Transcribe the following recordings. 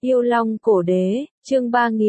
Yêu Long Cổ Đế, chương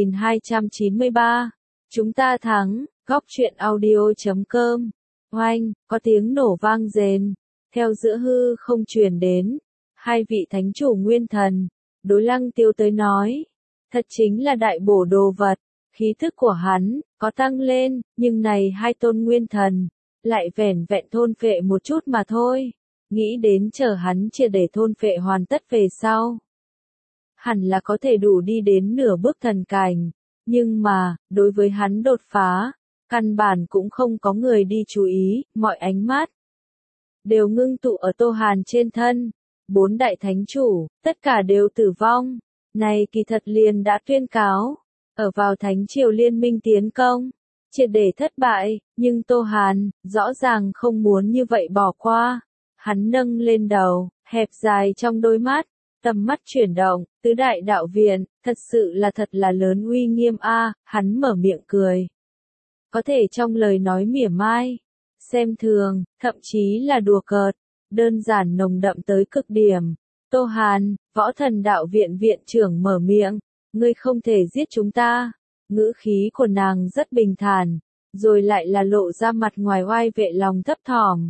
3293. Chúng ta thắng, góc truyện audio.com. Oanh, có tiếng nổ vang rền, theo giữa hư không truyền đến. Hai vị thánh chủ nguyên thần, đối Lăng Tiêu tới nói. Thật chính là đại bổ đồ vật, khí thức của hắn, có tăng lên, nhưng này hai tôn nguyên thần, lại vẻn vẹn thôn phệ một chút mà thôi. Nghĩ đến chờ hắn chia để thôn phệ hoàn tất về sau. Hẳn là có thể đủ đi đến nửa bước thần cảnh, nhưng mà, đối với hắn đột phá, căn bản cũng không có người đi chú ý, mọi ánh mắt đều ngưng tụ ở Tô Hàn trên thân. Bốn đại thánh chủ, tất cả đều tử vong, này kỳ thật liền đã tuyên cáo, ở vào thánh triều liên minh tiến công, triệt để thất bại, nhưng Tô Hàn, rõ ràng không muốn như vậy bỏ qua. Hắn nâng lên đầu, hẹp dài trong đôi mắt, tầm mắt chuyển động, tứ đại đạo viện, thật sự là thật là lớn uy nghiêm a. Hắn mở miệng cười. Có thể trong lời nói mỉa mai, xem thường, thậm chí là đùa cợt, đơn giản nồng đậm tới cực điểm. Tô Hàn, Võ Thần Đạo Viện viện trưởng mở miệng, ngươi không thể giết chúng ta. Ngữ khí của nàng rất bình thản, rồi lại là lộ ra mặt ngoài oai vệ lòng thấp thỏm.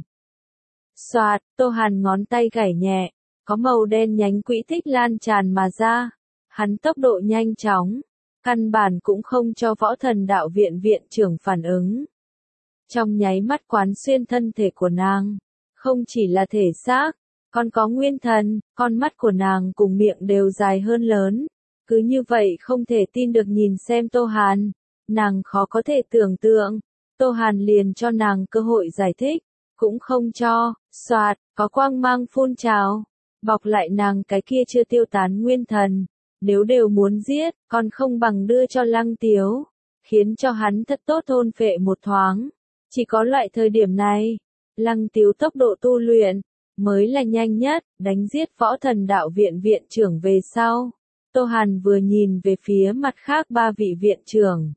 Soạt, Tô Hàn ngón tay gảy nhẹ, có màu đen nhánh quỹ tích lan tràn mà ra. Hắn tốc độ nhanh chóng, căn bản cũng không cho Võ Thần Đạo Viện viện trưởng phản ứng. Trong nháy mắt quán xuyên thân thể của nàng, không chỉ là thể xác, còn có nguyên thần, con mắt của nàng cùng miệng đều dài hơn lớn. Cứ như vậy không thể tin được nhìn xem Tô Hàn, nàng khó có thể tưởng tượng. Tô Hàn liền cho nàng cơ hội giải thích, cũng không cho. Soạt, có quang mang phun trào, bọc lại nàng cái kia chưa tiêu tán nguyên thần. Nếu đều muốn giết, còn không bằng đưa cho Lăng Tiếu, khiến cho hắn thật tốt thôn phệ một thoáng. Chỉ có loại thời điểm này, Lăng Tiếu tốc độ tu luyện mới là nhanh nhất. Đánh giết Võ Thần Đạo Viện viện trưởng về sau, Tô Hàn vừa nhìn về phía mặt khác ba vị viện trưởng.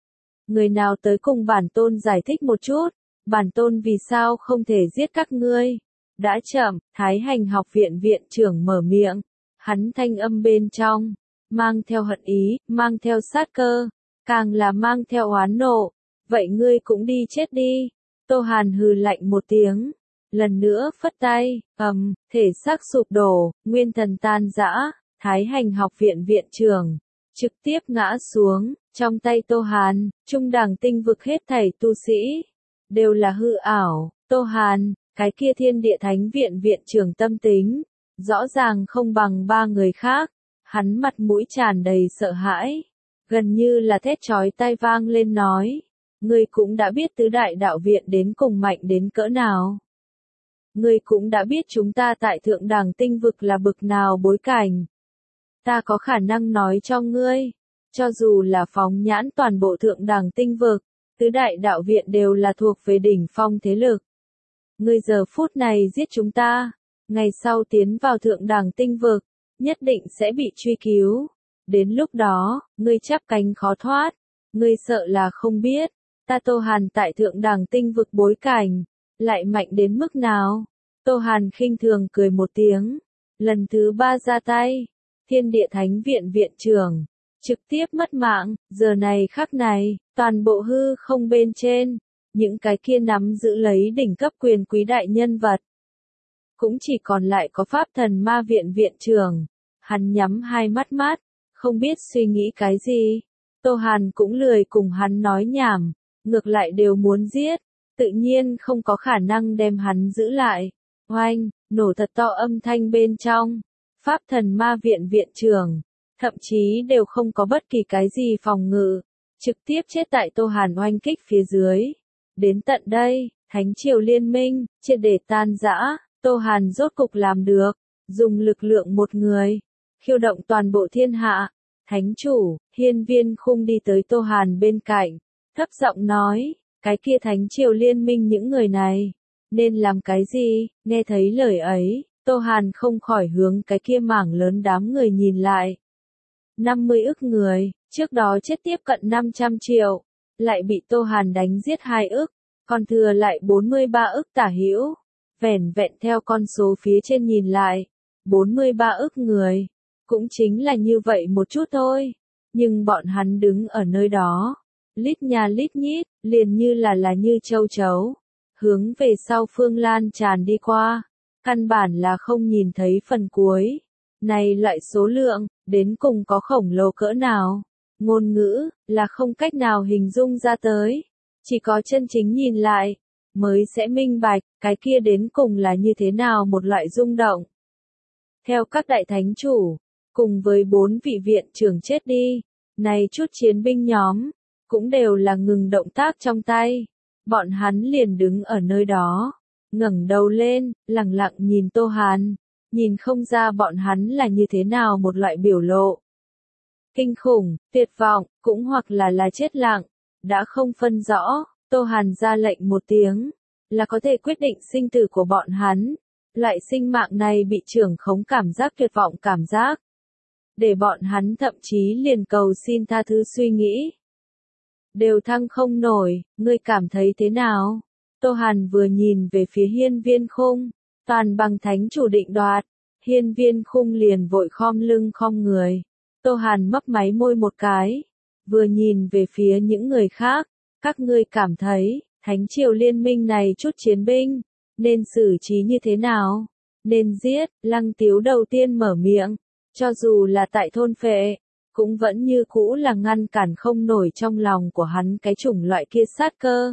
Người nào tới cùng bản tôn giải thích một chút, bản tôn vì sao không thể giết các ngươi? Đã chậm, Thái Hành học viện viện trưởng mở miệng, hắn thanh âm bên trong, mang theo hận ý, mang theo sát cơ, càng là mang theo oán nộ. Vậy ngươi cũng đi chết đi. Tô Hàn hừ lạnh một tiếng, lần nữa phất tay, thể xác sụp đổ, nguyên thần tan rã. Thái Hành học viện viện trưởng trực tiếp ngã xuống, trong tay Tô Hàn, trung đẳng tinh vực hết thảy tu sĩ đều là hư ảo. Tô Hàn, cái kia Thiên Địa Thánh viện viện trưởng tâm tính, rõ ràng không bằng ba người khác. Hắn mặt mũi tràn đầy sợ hãi, gần như là thét chói tai vang lên nói, ngươi cũng đã biết tứ đại đạo viện đến cùng mạnh đến cỡ nào. Ngươi cũng đã biết chúng ta tại thượng đẳng tinh vực là bực nào bối cảnh. Ta có khả năng nói cho ngươi, cho dù là phóng nhãn toàn bộ thượng đẳng tinh vực, tứ đại đạo viện đều là thuộc về đỉnh phong thế lực. Ngươi giờ phút này giết chúng ta, ngày sau tiến vào thượng đẳng tinh vực, nhất định sẽ bị truy cứu. Đến lúc đó, ngươi chắp cánh khó thoát. Ngươi sợ là không biết, ta Tô Hàn tại thượng đẳng tinh vực bối cảnh, lại mạnh đến mức nào. Tô Hàn khinh thường cười một tiếng, lần thứ ba ra tay. Thiên Địa Thánh viện viện trưởng trực tiếp mất mạng. Giờ này khắc này, toàn bộ hư không bên trên, những cái kia nắm giữ lấy đỉnh cấp quyền quý đại nhân vật, cũng chỉ còn lại có Pháp Thần Ma viện viện trưởng. Hắn nhắm hai mắt, không biết suy nghĩ cái gì. Tô Hàn cũng lười cùng hắn nói nhảm, ngược lại đều muốn giết, tự nhiên không có khả năng đem hắn giữ lại. Oanh, nổ thật to âm thanh bên trong, Pháp Thần Ma viện viện trưởng, thậm chí đều không có bất kỳ cái gì phòng ngự, trực tiếp chết tại Tô Hàn oanh kích phía dưới. Đến tận đây, Thánh triều liên minh, triệt để tan rã. Tô Hàn rốt cục làm được, dùng lực lượng một người, khiêu động toàn bộ thiên hạ. Thánh chủ, Hiên Viên Khung đi tới Tô Hàn bên cạnh, thấp giọng nói, cái kia Thánh triều liên minh những người này, nên làm cái gì? Nghe thấy lời ấy, Tô Hàn không khỏi hướng cái kia mảng lớn đám người nhìn lại. 50 ức người, trước đó chết tiếp cận 500 triệu, lại bị Tô Hàn đánh giết 2 ức, còn thừa lại 43 ức tả hữu. Vẻn vẹn theo con số phía trên nhìn lại, 43 ức người, cũng chính là như vậy một chút thôi. Nhưng bọn hắn đứng ở nơi đó, lít nha lít nhít, liền như là như châu chấu, hướng về sau phương lan tràn đi qua, căn bản là không nhìn thấy phần cuối. Này loại số lượng, đến cùng có khổng lồ cỡ nào, ngôn ngữ, là không cách nào hình dung ra tới. Chỉ có chân chính nhìn lại, mới sẽ minh bạch, cái kia đến cùng là như thế nào một loại rung động. Theo các đại thánh chủ, cùng với 4 vị viện trưởng chết đi, này chút chiến binh nhóm, cũng đều là ngừng động tác trong tay. Bọn hắn liền đứng ở nơi đó, ngẩng đầu lên, lẳng lặng nhìn Tô Hàn, nhìn không ra bọn hắn là như thế nào một loại biểu lộ. Kinh khủng, tuyệt vọng, cũng hoặc là chết lặng, đã không phân rõ. Tô Hàn ra lệnh một tiếng, là có thể quyết định sinh tử của bọn hắn. Loại sinh mạng này bị trưởng khống cảm giác tuyệt vọng cảm giác, để bọn hắn thậm chí liền cầu xin tha thứ suy nghĩ. Đều thăng không nổi, ngươi cảm thấy thế nào? Tô Hàn vừa nhìn về phía hiên viên khung, toàn bằng thánh chủ định đoạt. Hiên viên khung liền vội khom lưng khom người. Tô Hàn mấp máy môi một cái, vừa nhìn về phía những người khác, các ngươi cảm thấy, Thánh triều liên minh này chút chiến binh, nên xử trí như thế nào? Nên giết, Lăng Tiếu đầu tiên mở miệng, cho dù là tại thôn phệ, cũng vẫn như cũ là ngăn cản không nổi trong lòng của hắn cái chủng loại kia sát cơ.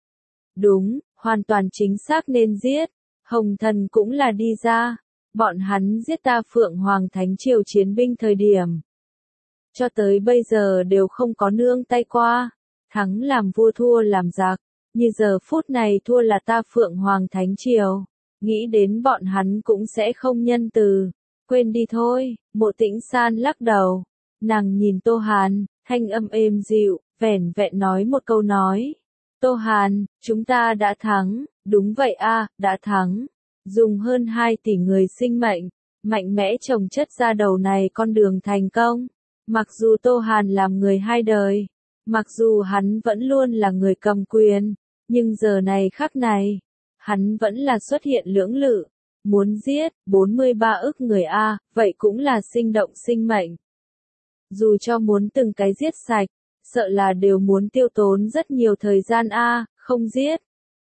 Đúng, hoàn toàn chính xác nên giết, Hồng Thần cũng là đi ra, bọn hắn giết ta Phượng Hoàng Thánh triều chiến binh thời điểm. Cho tới bây giờ đều không có nương tay qua, thắng làm vua thua làm giặc, như giờ phút này thua là ta Phượng Hoàng Thánh triều, nghĩ đến bọn hắn cũng sẽ không nhân từ, quên đi thôi. Mộ Tĩnh San lắc đầu, nàng nhìn Tô Hàn, thanh âm êm dịu, vẻn vẹn nói một câu nói. Tô Hàn, chúng ta đã thắng, đúng vậy a, đã thắng. Dùng hơn 2 tỷ người sinh mệnh, mạnh mẽ trồng chất ra đầu này con đường thành công. Mặc dù Tô Hàn làm người hai đời, mặc dù hắn vẫn luôn là người cầm quyền, nhưng giờ này khắc này, hắn vẫn là xuất hiện lưỡng lự. Muốn giết 43 ức người a, vậy cũng là sinh động sinh mệnh. Dù cho muốn từng cái giết sạch, sợ là đều muốn tiêu tốn rất nhiều thời gian a, không giết.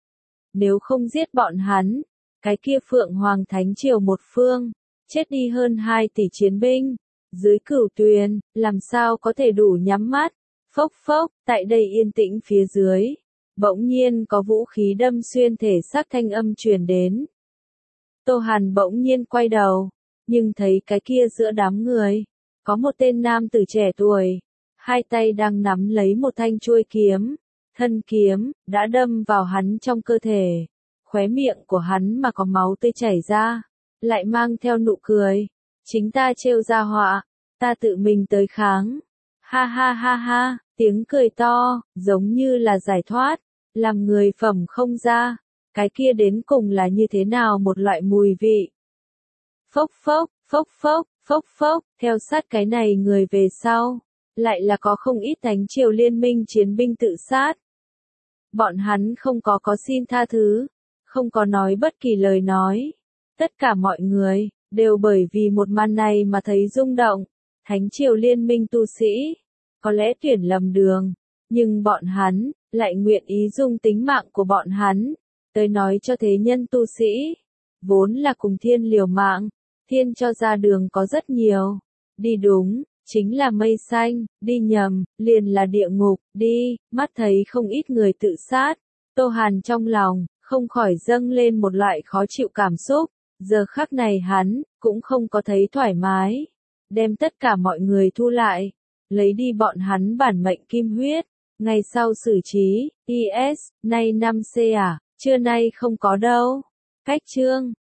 Nếu không giết bọn hắn, cái kia Phượng Hoàng Thánh triều một phương, chết đi hơn 2 tỷ chiến binh, dưới Cửu Tuyền, làm sao có thể đủ nhắm mắt. Phốc phốc, tại đây yên tĩnh phía dưới, bỗng nhiên có vũ khí đâm xuyên thể xác thanh âm truyền đến. Tô Hàn bỗng nhiên quay đầu, nhưng thấy cái kia giữa đám người, có một tên nam tử trẻ tuổi, hai tay đang nắm lấy một thanh chuôi kiếm, thân kiếm đã đâm vào hắn trong cơ thể, khóe miệng của hắn mà có máu tươi chảy ra, lại mang theo nụ cười, chính ta trêu ra họa, ta tự mình tới kháng. Ha ha ha ha, tiếng cười to, giống như là giải thoát, làm người phẩm không ra, cái kia đến cùng là như thế nào một loại mùi vị. Phốc phốc, phốc phốc, phốc phốc, theo sát cái này người về sau, lại là có không ít Thánh triều liên minh chiến binh tự sát. Bọn hắn không có xin tha thứ, không có nói bất kỳ lời nói. Tất cả mọi người, đều bởi vì một màn này mà thấy rung động. Thánh triều liên minh tu sĩ, có lẽ tuyển lầm đường, nhưng bọn hắn, lại nguyện ý dùng tính mạng của bọn hắn, tới nói cho thế nhân tu sĩ, vốn là cùng thiên liều mạng, thiên cho ra đường có rất nhiều, đi đúng, chính là mây xanh, đi nhầm, liền là địa ngục, đi, mắt thấy không ít người tự sát, Tô Hàn trong lòng, không khỏi dâng lên một loại khó chịu cảm xúc, giờ khắc này hắn, cũng không có thấy thoải mái, đem tất cả mọi người thu lại, lấy đi bọn hắn bản mệnh kim huyết, ngày sau xử trí, IS, nay 5C à, trưa nay không có đâu, cách chương.